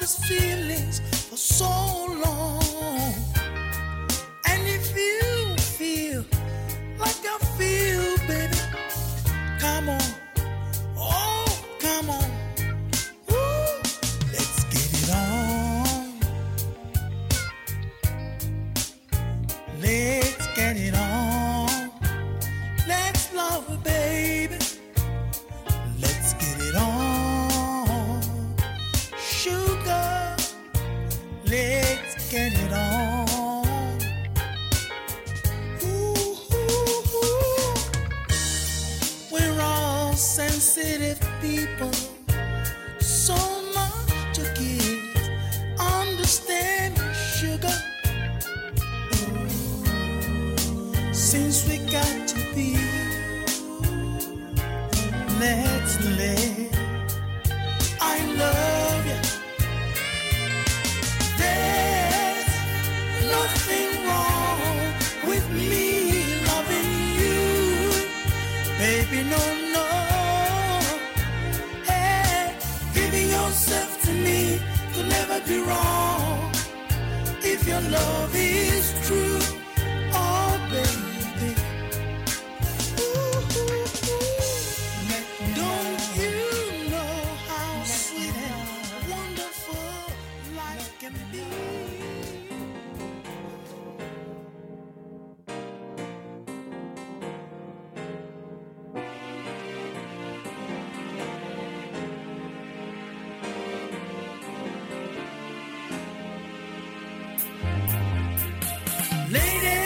these feelings for so long. And if you feel like I feel, baby, come on. Oh, come on. Woo. Let's get it on. Let's get it on. Let's love, baby. Let's get it on. Sugar, let's get it on. Ooh, ooh, ooh. We're all sensitive people, so much to give. Understand, sugar. Since we got to be, let's live. I love you. There's nothing wrong with me loving you, baby. No, no. Hey, giving yourself to me could never be wrong if your love is true. Oh, baby. Don't you know how sweet and wonderful life can be? Lady,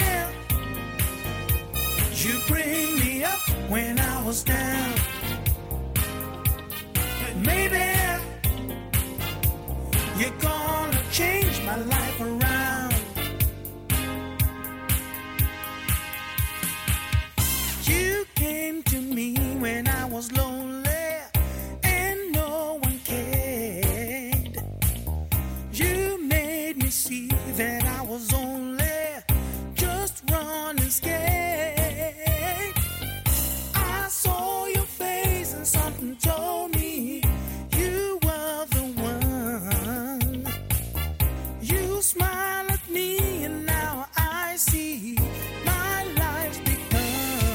you bring me up when I was down. Maybe you're gonna change my life around. You came to me when I was lonely and no one cared. You made me see that I was only just running scared. I saw your face and something told me you were the one. You smile at me and now I see my life's begun.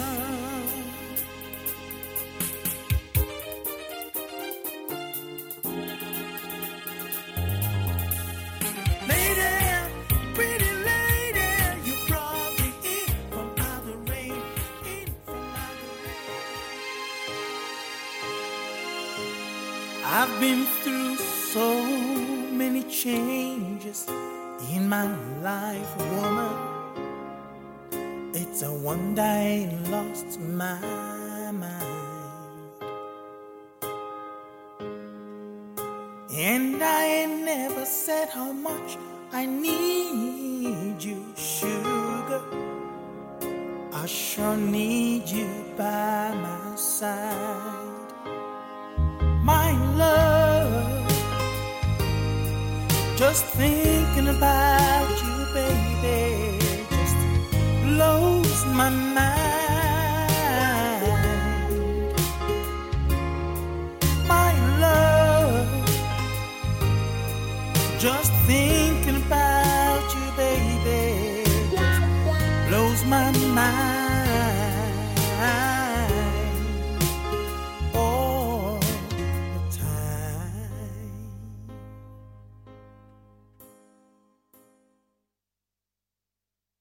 Lady, pretty lady, you brought me in from out the rain, in from out the rain. I've been through so many changes in my life, woman. It's a wonder I ain't lost my mind. And I ain't never said how much I need you, sugar. I sure need you by my side. My love, just thinking about you, baby, just blows my mind. My love, just thinking